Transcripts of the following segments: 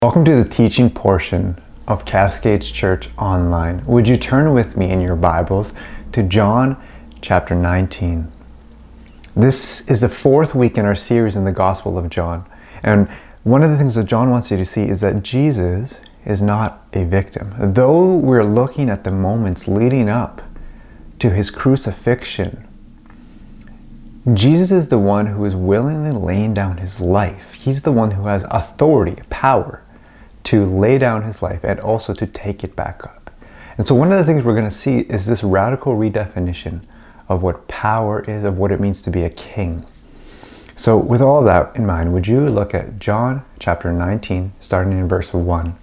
Welcome to the teaching portion of Cascades Church Online. Would you turn with me in your Bibles to John chapter 19? This is the fourth week in our series in the Gospel of John. And one of the things that John wants you to see is that Jesus is not a victim. Though we're looking at the moments leading up to his crucifixion, Jesus is the one who is willingly laying down his life. He's the one who has authority, power, to lay down his life and also to take it back up. And so one of the things we're going to see is this radical redefinition of what power is, of what it means to be a king. So with all that in mind, would you look at John chapter 19, starting in verse 1.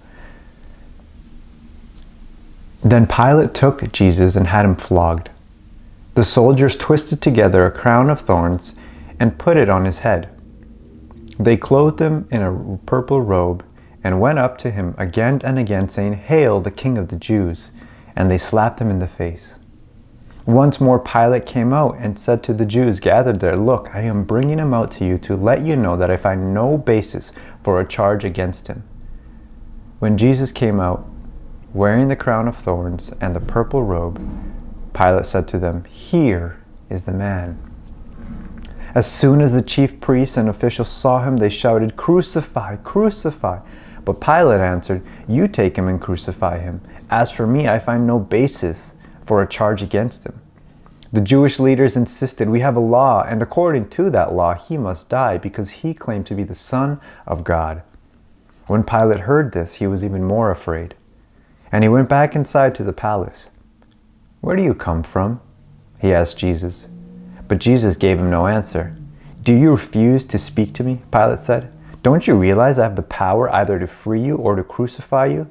Then Pilate took Jesus and had him flogged. The soldiers twisted together a crown of thorns and put it on his head. They clothed him in a purple robe and went up to him again and again, saying, "Hail, the King of the Jews!" And they slapped him in the face. Once more Pilate came out and said to the Jews gathered there, "Look, I am bringing him out to you to let you know that I find no basis for a charge against him." When Jesus came out, wearing the crown of thorns and the purple robe, Pilate said to them, "Here is the man." As soon as the chief priests and officials saw him, they shouted, "Crucify, crucify!" But Pilate answered, "You take him and crucify him. As for me, I find no basis for a charge against him." The Jewish leaders insisted, "We have a law, and according to that law, he must die because he claimed to be the Son of God." When Pilate heard this, he was even more afraid. And he went back inside to the palace. "Where do you come from?" he asked Jesus. But Jesus gave him no answer. "Do you refuse to speak to me?" Pilate said. "Don't you realize I have the power either to free you or to crucify you?"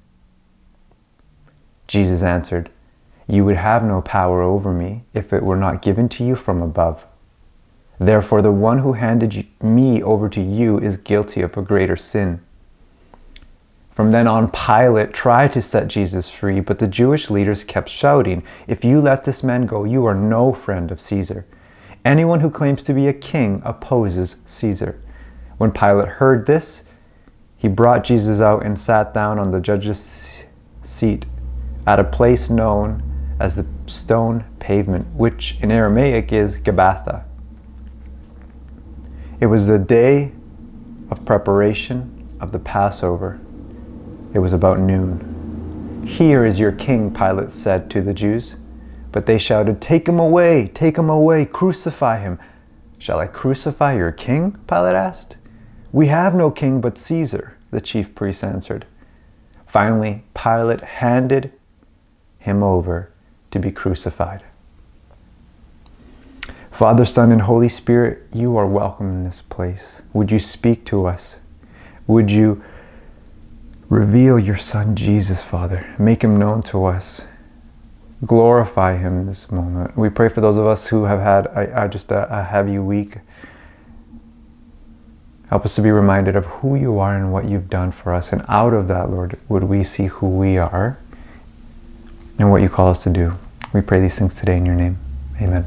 Jesus answered, "You would have no power over me if it were not given to you from above. Therefore, the one who handed me over to you is guilty of a greater sin." From then on, Pilate tried to set Jesus free, but the Jewish leaders kept shouting, "If you let this man go, you are no friend of Caesar. Anyone who claims to be a king opposes Caesar." When Pilate heard this, he brought Jesus out and sat down on the judge's seat at a place known as the stone pavement, which in Aramaic is Gabbatha. It was the day of preparation of the Passover. It was about noon. "Here is your king," Pilate said to the Jews. But they shouted, take him away, crucify him." "Shall I crucify your king?" Pilate asked. "We have no king but Caesar," the chief priests answered. Finally, Pilate handed him over to be crucified. Father, Son, and Holy Spirit, you are welcome in this place. Would you speak to us? Would you reveal your Son Jesus, Father? Make him known to us. Glorify him in this moment. We pray for those of us who have had a heavy week. Help us to be reminded of who you are and what you've done for us. And out of that, Lord, would we see who we are and what you call us to do. We pray these things today in your name. Amen.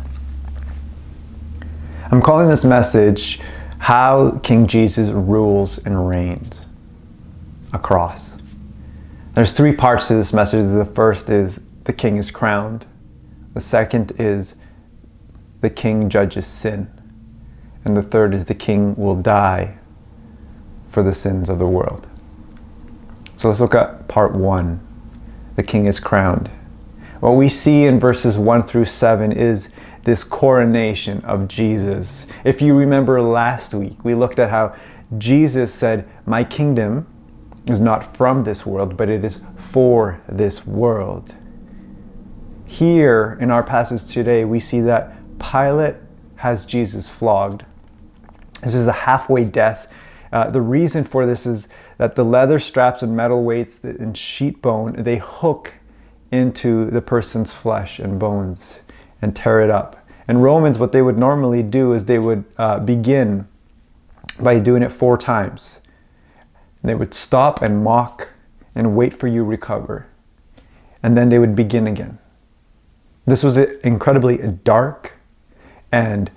I'm calling this message, How King Jesus Rules and Reigns. A cross. There's three parts to this message. The first is the king is crowned. The second is the king judges sin. And the third is the king will die for the sins of the world. So let's look at part one. The king is crowned. What we see in verses 1 through 7 is this coronation of Jesus. If you remember last week, we looked at how Jesus said, "My kingdom is not from this world, but it is for this world." Here in our passage today, we see that Pilate has Jesus flogged. This is a halfway death. The reason for this is that the leather straps and metal weights and sheet bone, they hook into the person's flesh and bones and tear it up. In Romans, what they would normally do is they would begin by doing it 4 times. They would stop and mock and wait for you to recover. And then they would begin again. This was incredibly dark and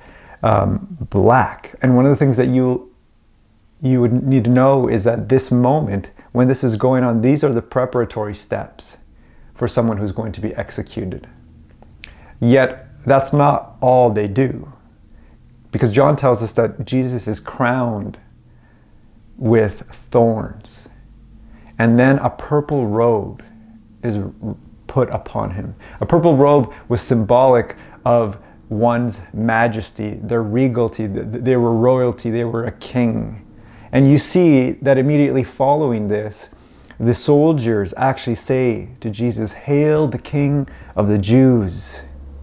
black. And one of the things that you would need to know is that this moment when this is going on, these are the preparatory steps for someone who's going to be executed. Yet, that's not all they do. Because John tells us that Jesus is crowned with thorns. And then a purple robe is put upon him. A purple robe was symbolic of one's majesty, their regality. They were royalty, they were a king. And you see that immediately following this, the soldiers actually say to Jesus, "Hail the King of the Jews."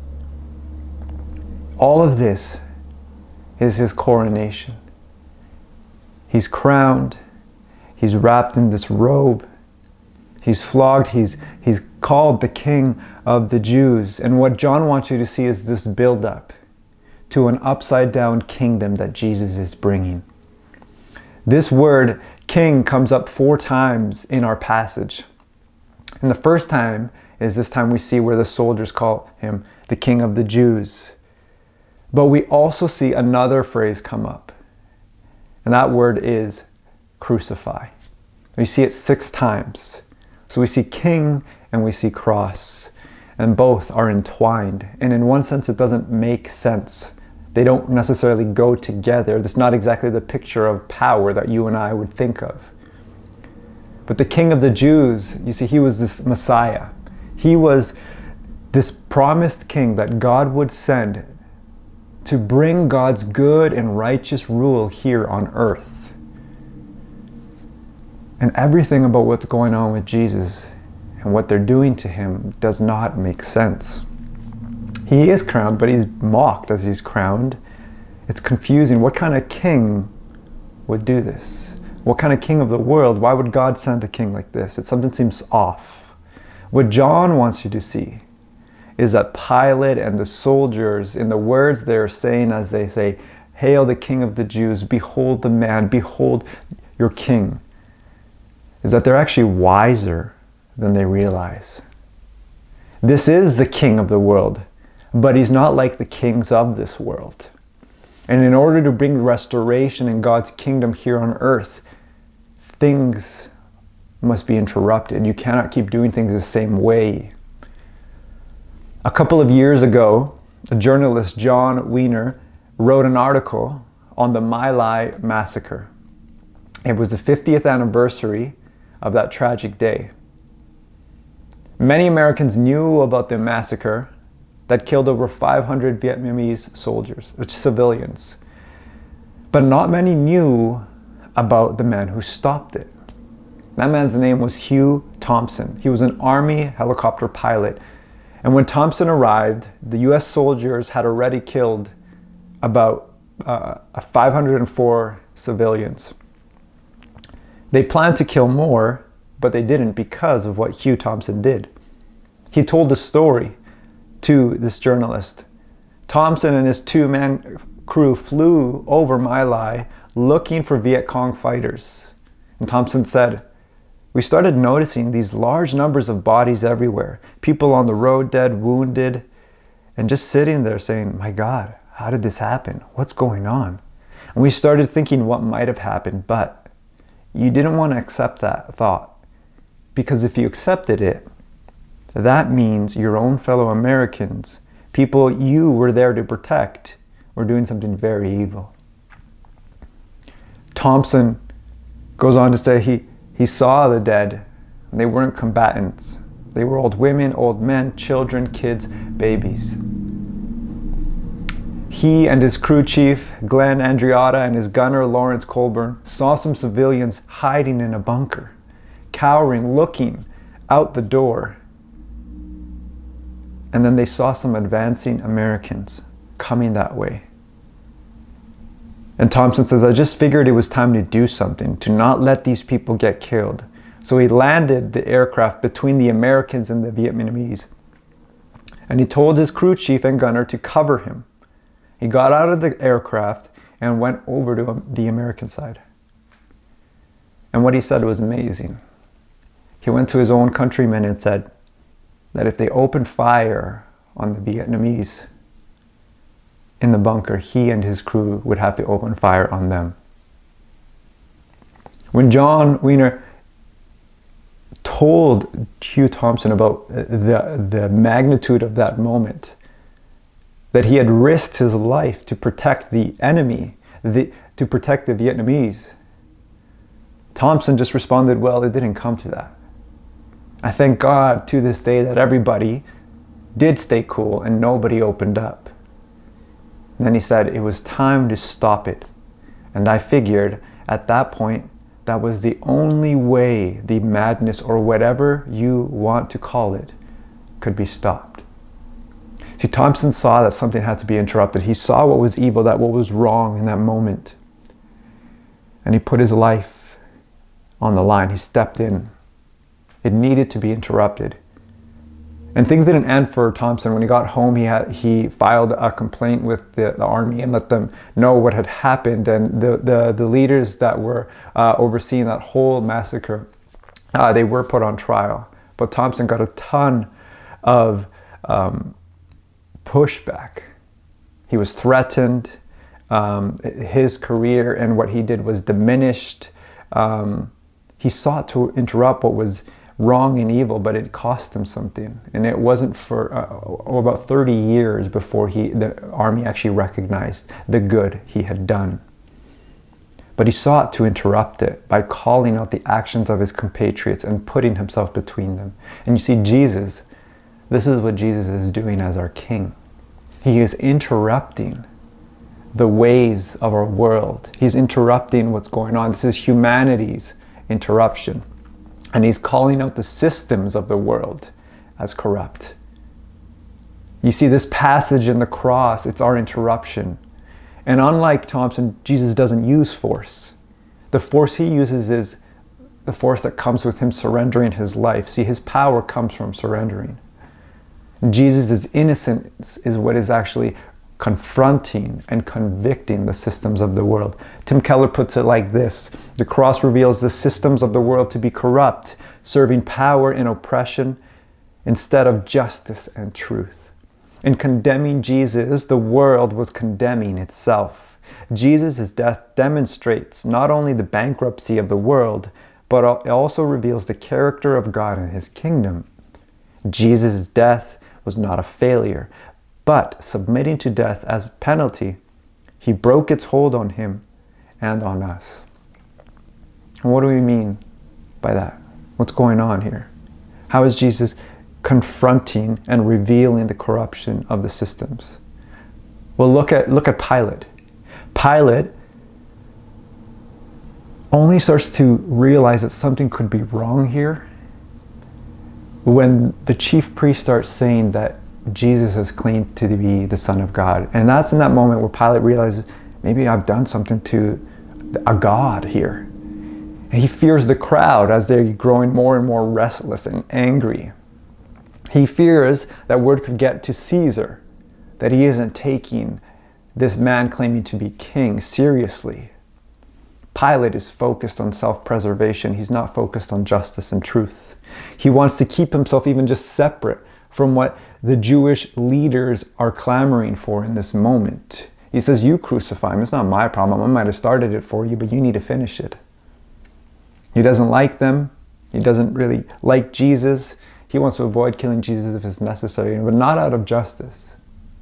All of this is his coronation. He's crowned, he's wrapped in this robe, he's flogged, he's called the King of the Jews. And what John wants you to see is this build-up to an upside-down kingdom that Jesus is bringing. This word king comes up 4 times in our passage. And the first time is this time we see where the soldiers call him the King of the Jews. But we also see another phrase come up. And that word is crucify. We see it 6 times. So we see king and we see cross. And both are entwined. And in one sense, it doesn't make sense. They don't necessarily go together. That's not exactly the picture of power that you and I would think of. But the King of the Jews, you see, he was this Messiah. He was this promised king that God would send to bring God's good and righteous rule here on earth. And everything about what's going on with Jesus and what they're doing to him does not make sense. He is crowned, but he's mocked as he's crowned. It's confusing. What kind of king would do this? What kind of king of the world? Why would God send a king like this? Something seems off. What John wants you to see is that Pilate and the soldiers, in the words they're saying as they say, "Hail the King of the Jews, behold the man, behold your king," is that they're actually wiser than they realize. This is the king of the world, but he's not like the kings of this world. And in order to bring restoration in God's kingdom here on earth, things must be interrupted. You cannot keep doing things the same way. A couple of years ago, a journalist, John Wiener, wrote an article on the My Lai massacre. It was the 50th anniversary of that tragic day. Many Americans knew about the massacre that killed over 500 Vietnamese soldiers, civilians. But not many knew about the man who stopped it. That man's name was Hugh Thompson. He was an Army helicopter pilot. And when Thompson arrived, the US soldiers had already killed about 504 civilians. They planned to kill more, but they didn't because of what Hugh Thompson did. He told the story to this journalist. Thompson and his 2-man crew flew over My Lai looking for Viet Cong fighters. And Thompson said, "We started noticing these large numbers of bodies everywhere. People on the road dead, wounded, and just sitting there saying, 'My God, how did this happen? What's going on?' And we started thinking what might have happened, but you didn't want to accept that thought. Because if you accepted it, that means your own fellow Americans, people you were there to protect, were doing something very evil." Thompson goes on to say he saw the dead. They weren't combatants. They were old women, old men, children, kids, babies. He and his crew chief, Glenn Andreotta, and his gunner, Lawrence Colburn, saw some civilians hiding in a bunker, cowering, looking out the door. And then they saw some advancing Americans coming that way. And Thompson says, "I just figured it was time to do something, to not let these people get killed." So he landed the aircraft between the Americans and the Vietnamese. And he told his crew chief and gunner to cover him. He got out of the aircraft and went over to the American side. And what he said was amazing. He went to his own countrymen and said that if they opened fire on the Vietnamese in the bunker, he and his crew would have to open fire on them. When John Wiener told Hugh Thompson about the magnitude of that moment, that he had risked his life to protect the enemy, to protect the Vietnamese. Thompson just responded, well, it didn't come to that. I thank God to this day that everybody did stay cool and nobody opened up. And then he said, it was time to stop it. And I figured at that point, that was the only way the madness, or whatever you want to call it, could be stopped. See, Thompson saw that something had to be interrupted. He saw what was evil, that what was wrong in that moment. And he put his life on the line. He stepped in. It needed to be interrupted. And things didn't end for Thompson. When he got home, he filed a complaint with the army and let them know what had happened. And the leaders that were overseeing that whole massacre, they were put on trial. But Thompson got a ton of pushback. He was threatened. His career and what he did was diminished. He sought to interrupt what was wrong and evil, but it cost him something. And it wasn't for about 30 years before the army actually recognized the good he had done. But he sought to interrupt it by calling out the actions of his compatriots and putting himself between them. And you see, Jesus, this is what Jesus is doing as our King. He is interrupting the ways of our world. He's interrupting what's going on. This is humanity's interruption. And he's calling out the systems of the world as corrupt. You see, this passage in the cross, it's our interruption. And unlike Thompson, Jesus doesn't use force. The force he uses is the force that comes with him surrendering his life. See, his power comes from surrendering. Jesus' innocence is what is actually confronting and convicting the systems of the world. Tim Keller puts it like this: the cross reveals the systems of the world to be corrupt, serving power and oppression instead of justice and truth. In condemning Jesus, the world was condemning itself. Jesus' death demonstrates not only the bankruptcy of the world, but it also reveals the character of God and his kingdom. Jesus' death was not a failure, but submitting to death as penalty, he broke its hold on him and on us. And what do we mean by that? What's going on here? How is Jesus confronting and revealing the corruption of the systems? Well, look at Pilate. Pilate only starts to realize that something could be wrong here when the chief priest starts saying that Jesus has claimed to be the Son of God. And that's in that moment where Pilate realizes, maybe I've done something to a God here. And he fears the crowd as they're growing more and more restless and angry. He fears that word could get to Caesar, that he isn't taking this man claiming to be king seriously. Pilate is focused on self-preservation. He's not focused on justice and truth. He wants to keep himself even just separate from what the Jewish leaders are clamoring for in this moment. He says, you crucify him. It's not my problem. I might have started it for you, but you need to finish it. He doesn't like them. He doesn't really like Jesus. He wants to avoid killing Jesus if it's necessary, but not out of justice.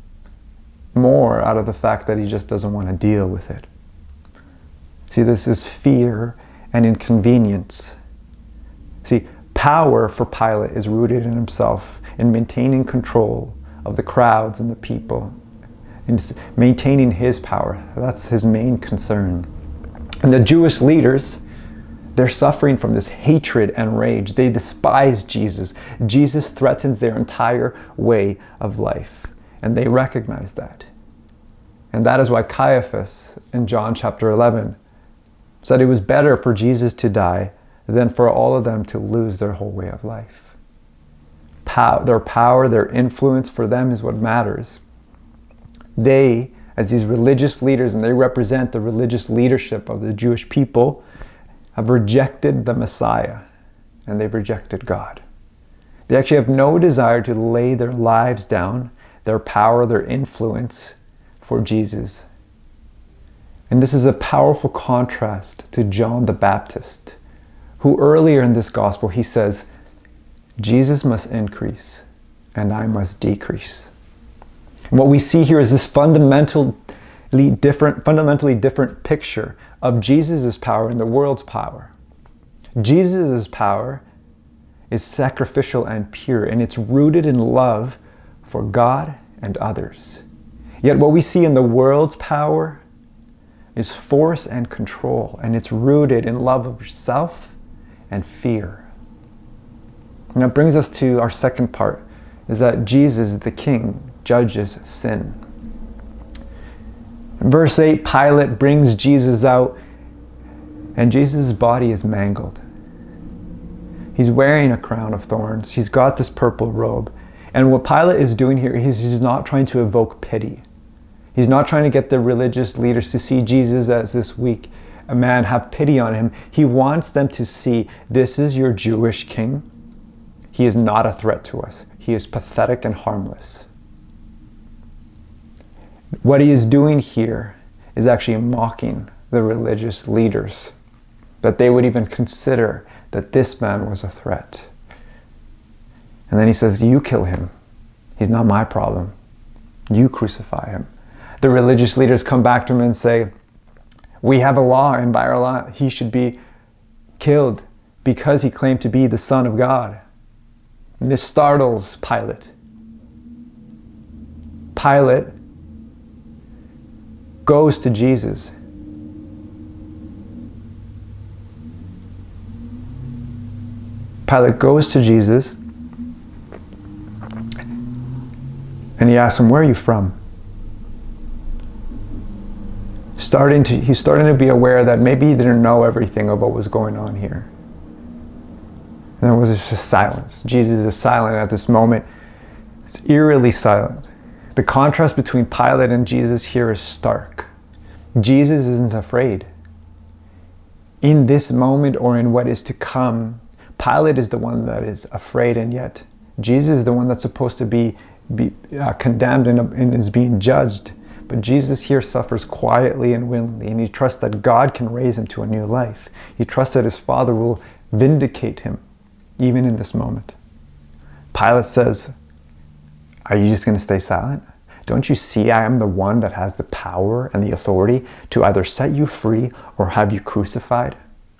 More out of the fact that he just doesn't want to deal with it. See, this is fear and inconvenience. See, power for Pilate is rooted in himself, in maintaining control of the crowds and the people, in maintaining his power. That's his main concern. And the Jewish leaders, they're suffering from this hatred and rage. They despise Jesus. Jesus threatens their entire way of life, and they recognize that. And that is why Caiaphas in John chapter 11 said it was better for Jesus to die than for all of them to lose their whole way of life. Their power, their influence for them is what matters. They, as these religious leaders, and they represent the religious leadership of the Jewish people, have rejected the Messiah, and they've rejected God. They actually have no desire to lay their lives down, their power, their influence for Jesus. And this is a powerful contrast to John the Baptist, who earlier in this gospel, he says, Jesus must increase and I must decrease. And what we see here is this fundamentally different picture of Jesus' power and the world's power. Jesus' power is sacrificial and pure, and it's rooted in love for God and others. Yet what we see in the world's power is force and control, and it's rooted in love of yourself and fear. And that brings us to our second part, is that Jesus, the King, judges sin. In verse 8, Pilate brings Jesus out, and Jesus' body is mangled. He's wearing a crown of thorns. He's got this purple robe. And what Pilate is doing here, he's not trying to evoke pity. He's not trying to get the religious leaders to see Jesus as this weak man, have pity on him. He wants them to see, this is your Jewish king. He is not a threat to us. He is pathetic and harmless. What he is doing here is actually mocking the religious leaders, that they would even consider that this man was a threat. And then he says, you kill him. He's not my problem. You crucify him. The religious leaders come back to him and say, we have a law, and by our law, he should be killed because he claimed to be the Son of God. And this startles Pilate. Pilate goes to Jesus. Pilate goes to Jesus and he asks him, where are you from? He's starting to be aware that maybe he didn't know everything of what was going on here. And there was just silence. Jesus is silent at this moment. It's eerily silent. The contrast between Pilate and Jesus here is stark. Jesus isn't afraid. In this moment or in what is to come, Pilate is the one that is afraid, and yet Jesus is the one that's supposed to be condemned and is being judged. But Jesus here suffers quietly and willingly, and he trusts that God can raise him to a new life. He trusts that his Father will vindicate him, even in this moment. Pilate says, are you just going to stay silent? Don't you see I am the one that has the power and the authority to either set you free or have you crucified?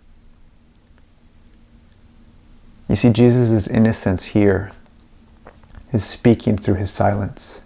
You see, Jesus' innocence here is speaking through his silence.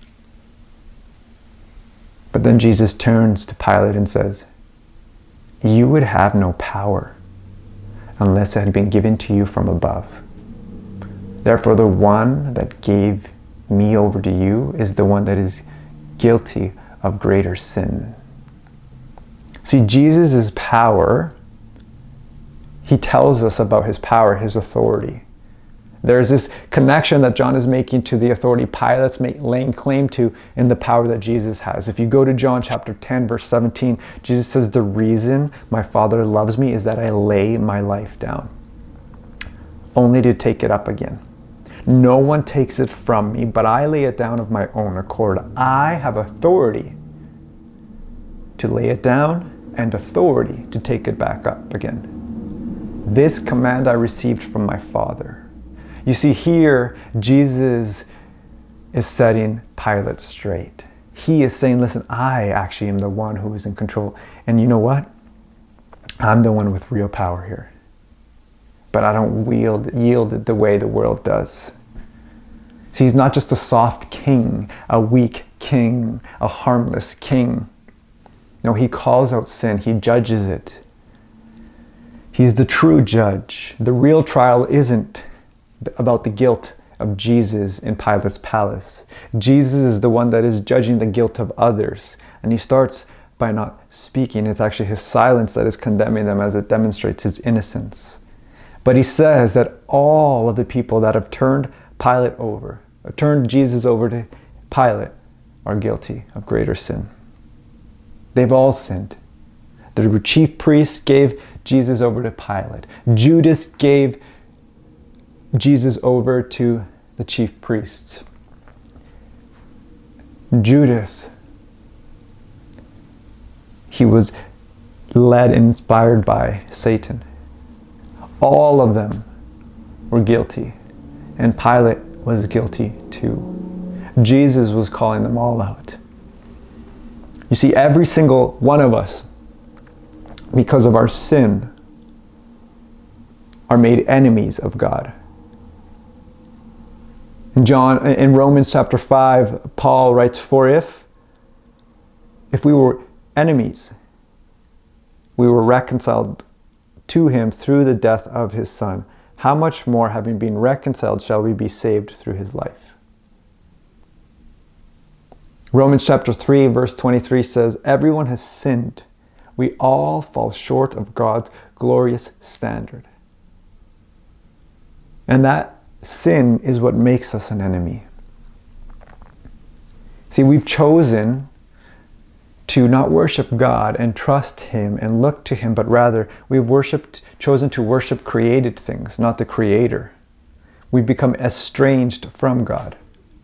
But then Jesus turns to Pilate and says, you would have no power unless it had been given to you from above. Therefore, the one that gave me over to you is the one that is guilty of greater sin. See, Jesus' power, he tells us about his power, his authority. There's this connection that John is making to the authority Pilate's laying claim to in the power that Jesus has. If you go to John chapter 10, verse 17, Jesus says, the reason my Father loves me is that I lay my life down, only to take it up again. No one takes it from me, but I lay it down of my own accord. I have authority to lay it down and authority to take it back up again. This command I received from my Father. You see, here, Jesus is setting Pilate straight. He is saying, listen, I actually am the one who is in control. And you know what? I'm the one with real power here. But I don't yield it the way the world does. See, he's not just a soft king, a weak king, a harmless king. No, he calls out sin. He judges it. He's the true judge. The real trial isn't about the guilt of Jesus in Pilate's palace. Jesus is the one that is judging the guilt of others. And he starts by not speaking. It's actually his silence that is condemning them, as it demonstrates his innocence. But he says that all of the people that have turned Jesus over to Pilate are guilty of greater sin. They've all sinned. The chief priests gave Jesus over to Pilate. Judas gave Jesus over to the chief priests. Judas, he was led and inspired by Satan. All of them were guilty And Pilate was guilty too. Jesus was calling them all out. You see, every single one of us, because of our sin, are made enemies of God. In Romans chapter 5, Paul writes, "For if we were enemies, we were reconciled to him through the death of his Son. How much more, having been reconciled, shall we be saved through his life?" Romans chapter 3, verse 23 says, "Everyone has sinned. We all fall short of God's glorious standard." And that sin is what makes us an enemy. See, we've chosen to not worship God and trust him and look to him, but rather we've chosen to worship created things, not the Creator. We've become estranged from God.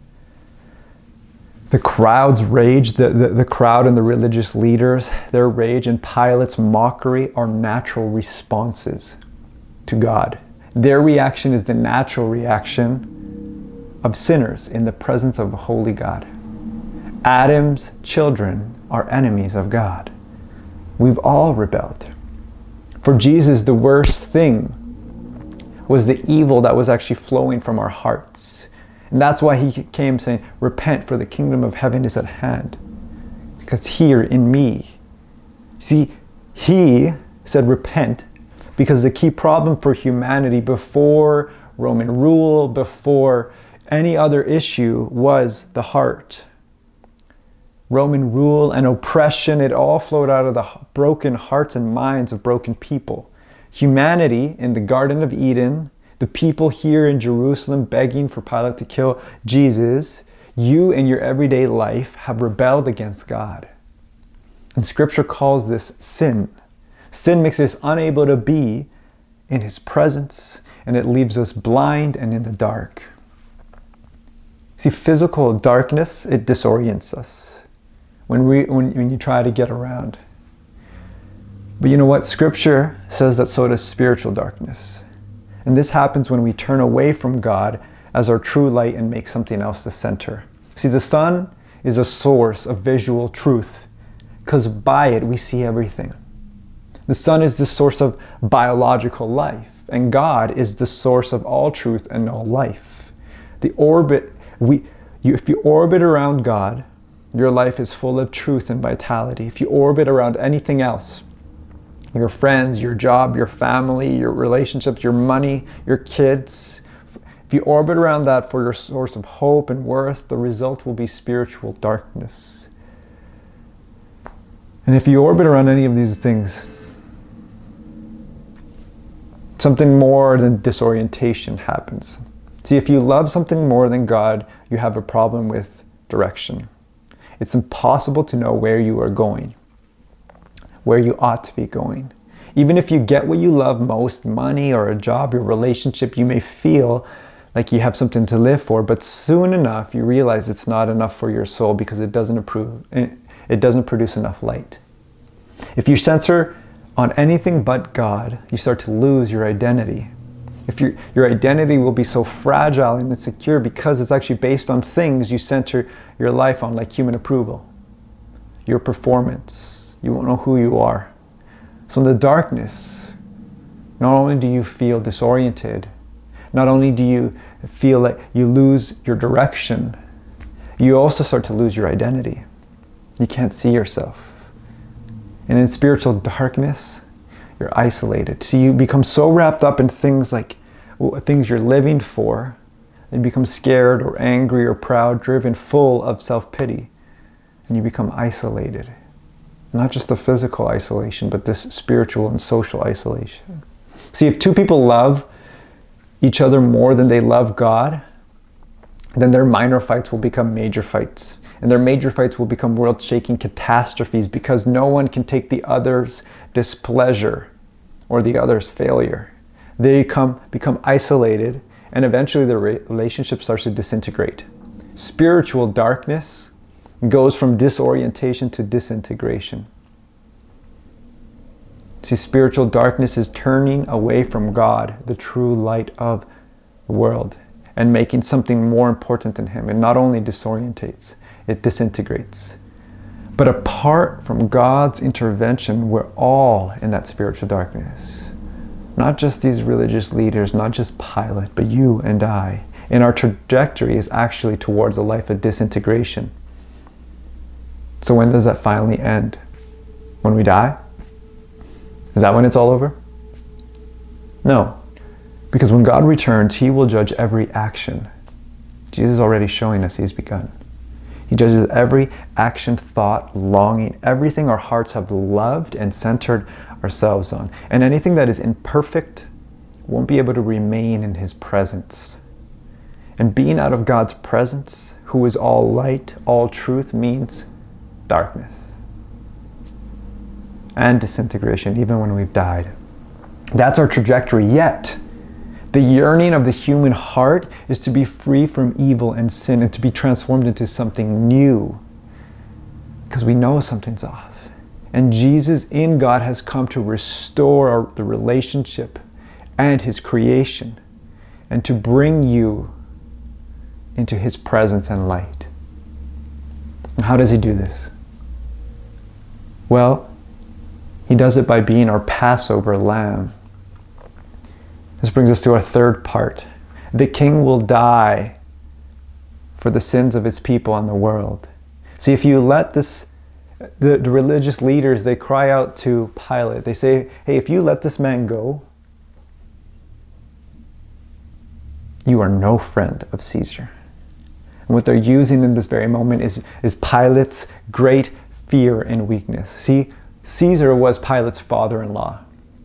The crowd's rage, the crowd and the religious leaders, their rage and Pilate's mockery are natural responses to God. Their reaction is the natural reaction of sinners in the presence of a holy God. Adam's children are enemies of God. We've all rebelled. For Jesus, the worst thing was the evil that was actually flowing from our hearts. And that's why he came saying, "Repent, for the kingdom of heaven is at hand." Because here in me. See, he said repent because the key problem for humanity before Roman rule, before any other issue, was the heart. Roman rule and oppression, it all flowed out of the broken hearts and minds of broken people. Humanity in the Garden of Eden, the people here in Jerusalem begging for Pilate to kill Jesus, you in your everyday life have rebelled against God. And Scripture calls this sin. Sin makes us unable to be in his presence, and it leaves us blind and in the dark. See, physical darkness, it disorients us when you try to get around. But you know what? Scripture says that so does spiritual darkness. And this happens when we turn away from God as our true light and make something else the center. See, the sun is a source of visual truth because by it we see everything. The sun is the source of biological life, and God is the source of all truth and all life. If you orbit around God, your life is full of truth and vitality. If you orbit around anything else, your friends, your job, your family, your relationships, your money, your kids, if you orbit around that for your source of hope and worth, the result will be spiritual darkness. And if you orbit around any of these things, something more than disorientation happens. See, if you love something more than God, you have a problem with direction. It's impossible to know where you are going, where you ought to be going. Even if you get what you love most, money or a job, your relationship, you may feel like you have something to live for, but soon enough you realize it's not enough for your soul because it doesn't produce enough light. If you censor on anything but God, you start to lose your identity. If your identity will be so fragile and insecure because it's actually based on things you center your life on, like human approval, your performance. You won't know who you are. So in the darkness, not only do you feel disoriented, not only do you feel like you lose your direction, you also start to lose your identity. You can't see yourself. And in spiritual darkness, you're isolated. So you become so wrapped up in things like things you're living for, and you become scared or angry or proud, driven, full of self-pity, and you become isolated. Not just the physical isolation, but this spiritual and social isolation. See, if two people love each other more than they love God, then their minor fights will become major fights. And their major fights will become world-shaking catastrophes because no one can take the other's displeasure or the other's failure. They become isolated, and eventually the relationship starts to disintegrate. Spiritual darkness goes from disorientation to disintegration. See, spiritual darkness is turning away from God, the true light of the world. and making something more important than him. It not only disorientates, it disintegrates. But apart from God's intervention, we're all in that spiritual darkness. Not just these religious leaders, not just Pilate, but you and I. And our trajectory is actually towards a life of disintegration. So when does that finally end? When we die? Is that when it's all over? No. Because when God returns, he will judge every action. Jesus is already showing us he's begun. He judges every action, thought, longing, everything our hearts have loved and centered ourselves on. And anything that is imperfect won't be able to remain in his presence. And being out of God's presence, who is all light, all truth, means darkness and disintegration, even when we've died. That's our trajectory. Yet, the yearning of the human heart is to be free from evil and sin and to be transformed into something new, because we know something's off. And Jesus in God has come to restore the relationship and his creation and to bring you into his presence and light. And how does he do this? Well, he does it by being our Passover lamb. This brings us to our third part. The king will die for the sins of his people and the world. See, if you let the religious leaders, they cry out to Pilate. They say, hey, if you let this man go, you are no friend of Caesar. And what they're using in this very moment is Pilate's great fear and weakness. See, Caesar was Pilate's father-in-law.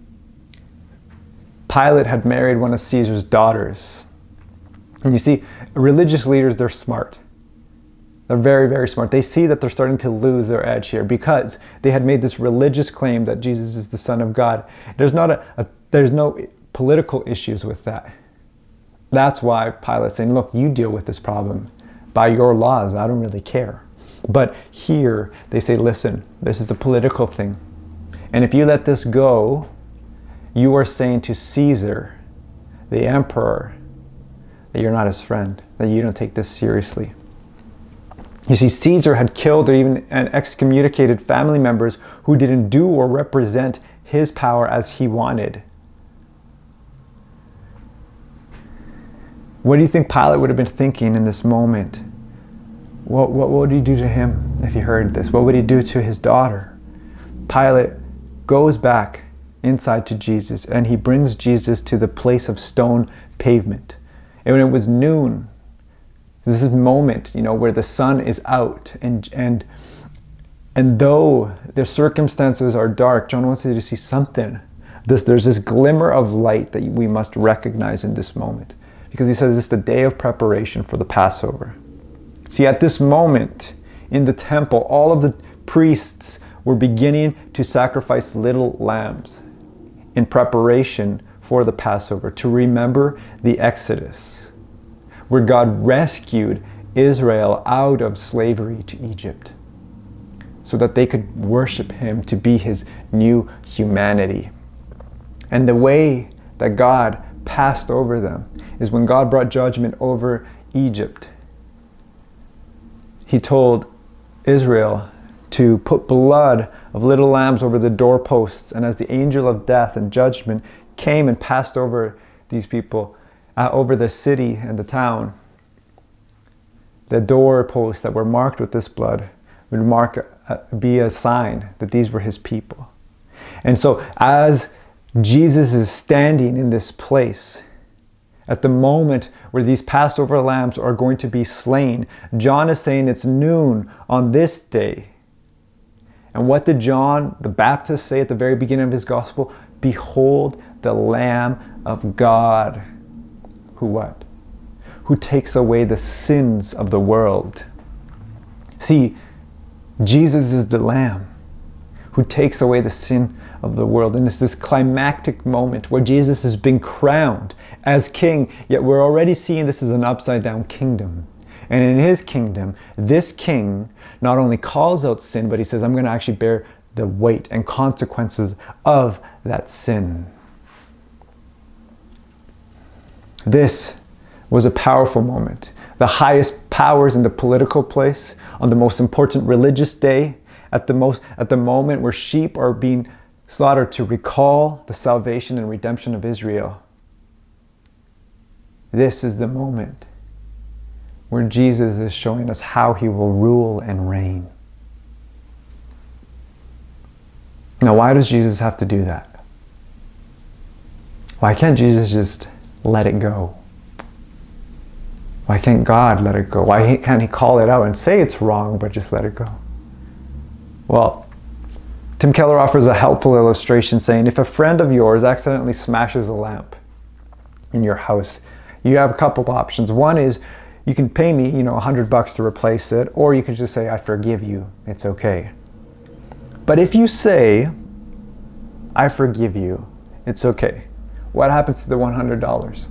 Pilate had married one of Caesar's daughters. And you see, religious leaders, they're smart. They're very, very smart. They see that they're starting to lose their edge here because they had made this religious claim that Jesus is the Son of God. There's no political issues with that. That's why Pilate's saying, look, you deal with this problem by your laws. I don't really care. But here they say, listen, this is a political thing. And if you let this go, you are saying to Caesar, the emperor, that you're not his friend, that you don't take this seriously. You see, Caesar had killed or even excommunicated family members who didn't do or represent his power as he wanted. What do you think Pilate would have been thinking in this moment? What would he do to him if he heard this? What would he do to his daughter? Pilate goes back inside to Jesus and he brings Jesus to the place of stone pavement. And when it was noon, this is a moment, where the sun is out and though the circumstances are dark, John wants you to see something. There's this glimmer of light that we must recognize in this moment. Because he says it's the day of preparation for the Passover. See, at this moment in the temple, all of the priests were beginning to sacrifice little lambs in preparation for the Passover, to remember the Exodus, where God rescued Israel out of slavery to Egypt so that they could worship him to be his new humanity. And the way that God passed over them is when God brought judgment over Egypt. He told Israel to put blood of little lambs over the doorposts, and as the angel of death and judgment came and passed over these people, over the city and the town, the doorposts that were marked with this blood would be a sign that these were his people. And so as Jesus is standing in this place, at the moment where these Passover lambs are going to be slain, John is saying it's noon on this day. And what did John the Baptist say at the very beginning of his gospel? Behold the Lamb of God. Who what? Who takes away the sins of the world. See, Jesus is the Lamb who takes away the sin of the world. And it's this climactic moment where Jesus has been crowned as king, yet we're already seeing this as an upside down kingdom. And in his kingdom, this king not only calls out sin, but he says, I'm going to actually bear the weight and consequences of that sin. This was a powerful moment. The highest powers in the political place, on the most important religious day, at the moment where sheep are being slaughtered to recall the salvation and redemption of Israel. This is the moment where Jesus is showing us how he will rule and reign. Now, why does Jesus have to do that? Why can't Jesus just let it go? Why can't God let it go? Why can't he call it out and say it's wrong, but just let it go? Well, Tim Keller offers a helpful illustration saying, if a friend of yours accidentally smashes a lamp in your house, you have a couple of options. One is you can pay me, $100 to replace it, or you can just say, I forgive you. It's okay. But if you say, I forgive you, it's okay, what happens to the $100?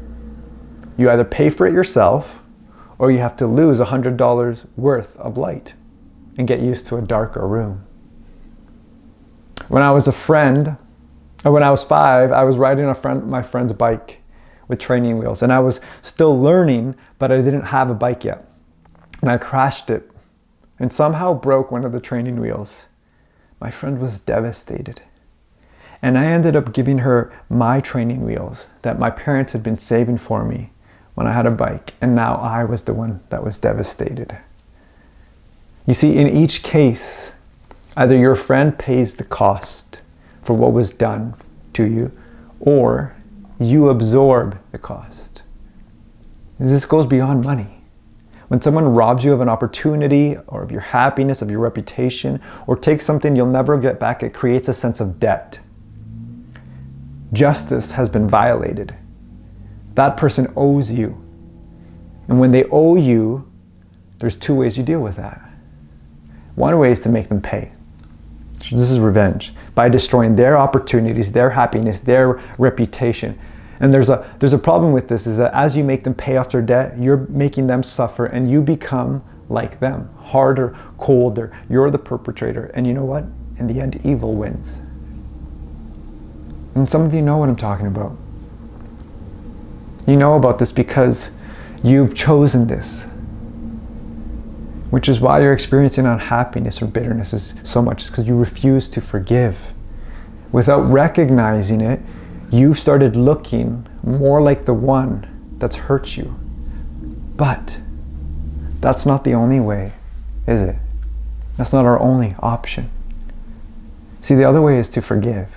You either pay for it yourself, or you have to lose $100 worth of light and get used to a darker room. When I was 5, I was riding my friend's bike with training wheels, and I was still learning, but I didn't have a bike yet. And I crashed it and somehow broke one of the training wheels. My friend was devastated. And I ended up giving her my training wheels that my parents had been saving for me when I had a bike, and now I was the one that was devastated. You see, in each case, either your friend pays the cost for what was done to you, or you absorb the cost. This goes beyond money. When someone robs you of an opportunity, or of your happiness, of your reputation, or takes something you'll never get back, it creates a sense of debt. Justice has been violated. That person owes you. And when they owe you, there's 2 ways you deal with that. One way is to make them pay. This is revenge, by destroying their opportunities, their happiness, their reputation. And there's a problem with this, is that as you make them pay off their debt, you're making them suffer, and you become like them, harder, colder. You're the perpetrator. And you know what? In the end, evil wins. And some of you know what I'm talking about. You know about this because you've chosen this, which is why you're experiencing unhappiness or bitterness so much, because you refuse to forgive. Without recognizing it, you've started looking more like the one that's hurt you. But that's not the only way, is it? That's not our only option. See, the other way is to forgive.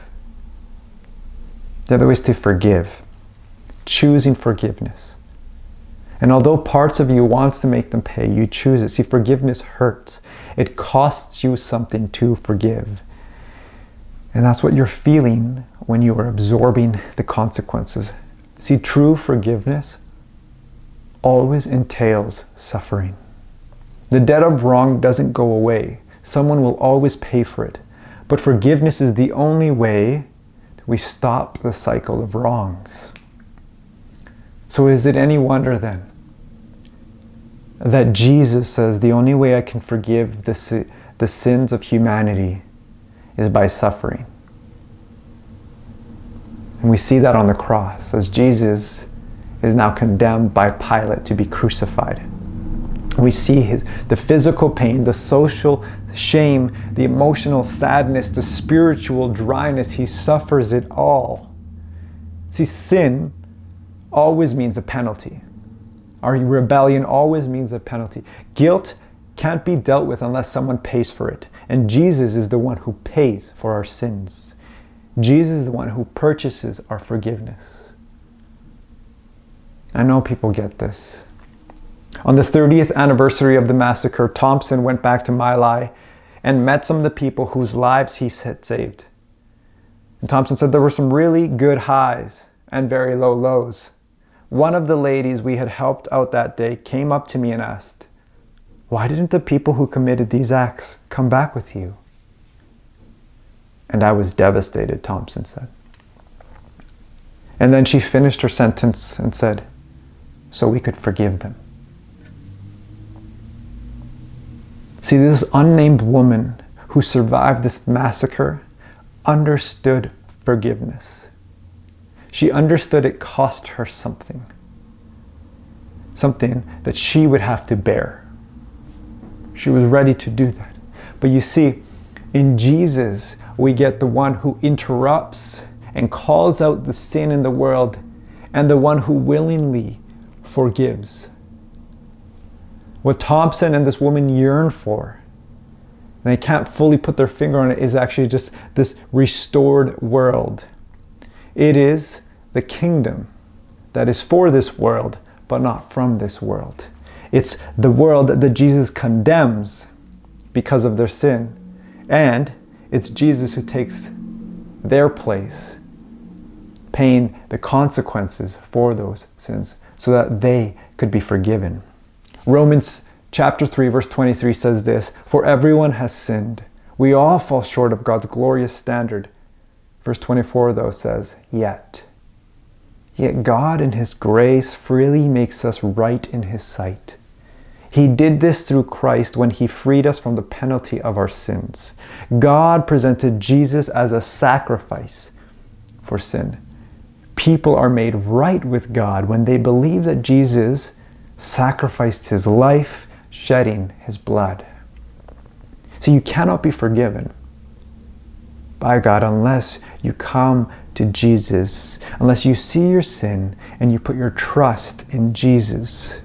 The other way is to forgive. Choosing forgiveness. And although parts of you wants to make them pay, you choose it. See, forgiveness hurts. It costs you something to forgive. And that's what you're feeling when you are absorbing the consequences. See, true forgiveness always entails suffering. The debt of wrong doesn't go away. Someone will always pay for it. But forgiveness is the only way that we stop the cycle of wrongs. So is it any wonder then that Jesus says the only way I can forgive the sins of humanity is by suffering? And we see that on the cross as Jesus is now condemned by Pilate to be crucified. We see the physical pain, the social shame, the emotional sadness, the spiritual dryness. He suffers it all. See, sin always means a penalty. Our rebellion always means a penalty. Guilt can't be dealt with unless someone pays for it. And Jesus is the one who pays for our sins. Jesus is the one who purchases our forgiveness. I know people get this. On the 30th anniversary of the massacre, Thompson went back to My Lai and met some of the people whose lives he had saved. And Thompson said there were some really good highs and very low lows. One of the ladies we had helped out that day came up to me and asked, "Why didn't the people who committed these acts come back with you?" And I was devastated, Thompson said. And then she finished her sentence and said, "So we could forgive them." See, this unnamed woman who survived this massacre understood forgiveness. She understood it cost her something. something that she would have to bear. She was ready to do that. But you see, in Jesus, we get the one who interrupts and calls out the sin in the world, and the one who willingly forgives. What Thompson and this woman yearn for, and they can't fully put their finger on it, is actually just this restored world. It is the kingdom that is for this world, but not from this world. It's the world that Jesus condemns because of their sin. And it's Jesus who takes their place, paying the consequences for those sins so that they could be forgiven. Romans chapter 3 verse 23 says this, "For everyone has sinned. We all fall short of God's glorious standard." Verse 24 though says, Yet God in His grace freely makes us right in His sight. He did this through Christ when He freed us from the penalty of our sins. God presented Jesus as a sacrifice for sin. People are made right with God when they believe that Jesus sacrificed His life, shedding His blood. So you cannot be forgiven by God unless you come to Jesus, unless you see your sin and you put your trust in Jesus.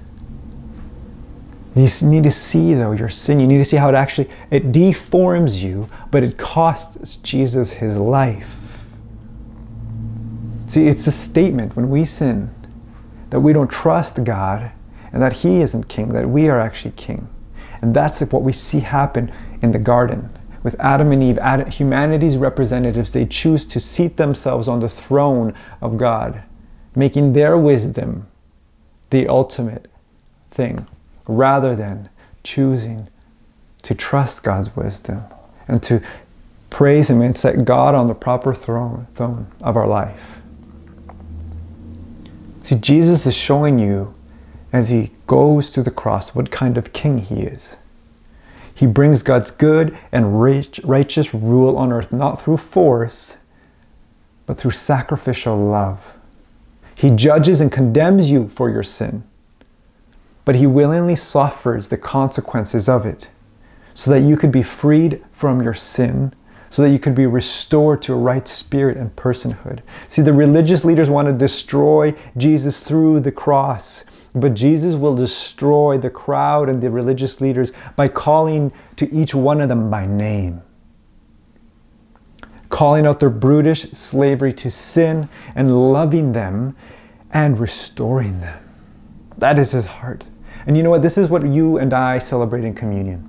You need to see though your sin. You need to see how it deforms you, but it costs Jesus His life. See, it's a statement when we sin that we don't trust God and that He isn't king, that we are actually king. And that's what we see happen in the garden. With Adam and Eve, humanity's representatives, they choose to seat themselves on the throne of God, making their wisdom the ultimate thing, rather than choosing to trust God's wisdom and to praise Him and set God on the proper throne of our life. See, Jesus is showing you as He goes to the cross what kind of king He is. He brings God's good and righteous rule on earth, not through force, but through sacrificial love. He judges and condemns you for your sin, but He willingly suffers the consequences of it so that you could be freed from your sin, so that you could be restored to a right spirit and personhood. See, the religious leaders want to destroy Jesus through the cross, but Jesus will destroy the crowd and the religious leaders by calling to each one of them by name, calling out their brutish slavery to sin and loving them and restoring them. That is His heart. And you know what? This is what you and I celebrate in communion.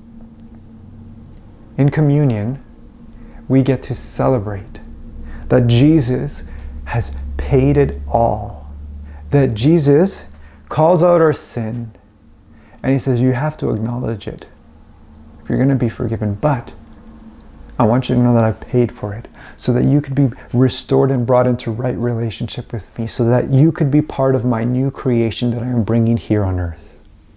In communion, we get to celebrate that Jesus has paid it all. That Jesus calls out our sin and He says, you have to acknowledge it if you're going to be forgiven. But I want you to know that I've paid for it so that you could be restored and brought into right relationship with me, so that you could be part of my new creation that I am bringing here on earth.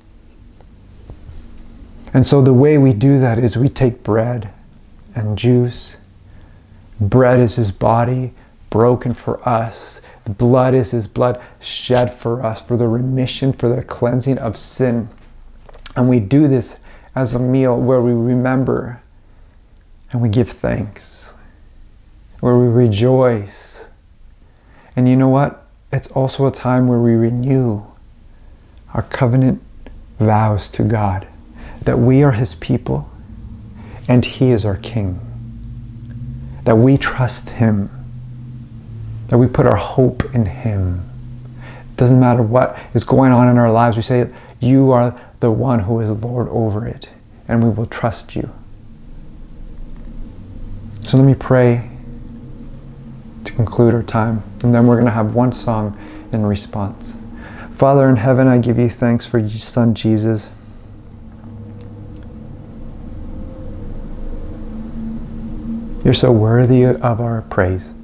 And so the way we do that is we take bread and juice. Bread is His body broken for us. The blood is His blood shed for us, for the remission, for the cleansing of sin. And we do this as a meal where we remember and we give thanks, where we rejoice. And you know what? It's also a time where we renew our covenant vows to God, that we are His people and He is our King, that we trust Him, that we put our hope in Him. It doesn't matter what is going on in our lives. We say, you are the one who is Lord over it, and we will trust you. So let me pray to conclude our time, and then we're going to have one song in response. Father in heaven, I give you thanks for your Son Jesus. You're so worthy of our praise.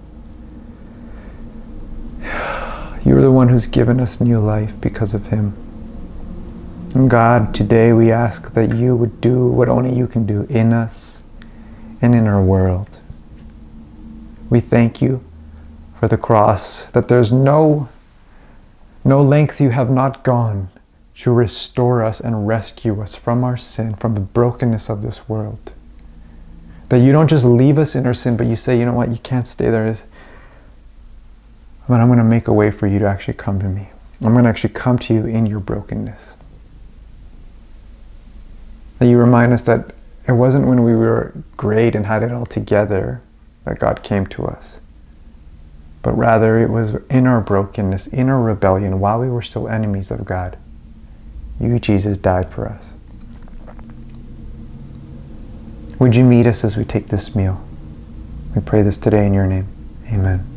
You're the one who's given us new life because of Him. And God, today we ask that you would do what only you can do in us and in our world. We thank you for the cross, that there's no No length you have not gone to restore us and rescue us from our sin, from the brokenness of this world. That you don't just leave us in our sin, but you say, you know what, you can't stay there. But I'm going to make a way for you to actually come to me. I'm going to actually come to you in your brokenness. That you remind us that it wasn't when we were great and had it all together that God came to us. But rather it was in our brokenness, in our rebellion, while we were still enemies of God. You, Jesus, died for us. Would you meet us as we take this meal? We pray this today in your name. Amen.